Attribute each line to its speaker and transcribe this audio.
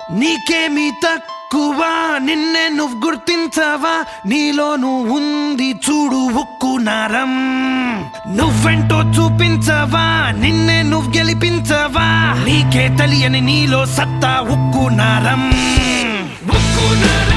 Speaker 1: నీకేమీ తక్కువ నిన్నే నువ్వు గుర్తించవా నీలోను ఉంది చూడు ఉక్కు నరం నువ్వెంటో చూపించవా నిన్నే నువ్వు గెలిపించవా నీకే తెలియని నీలో సత్తా ఉక్కు నరం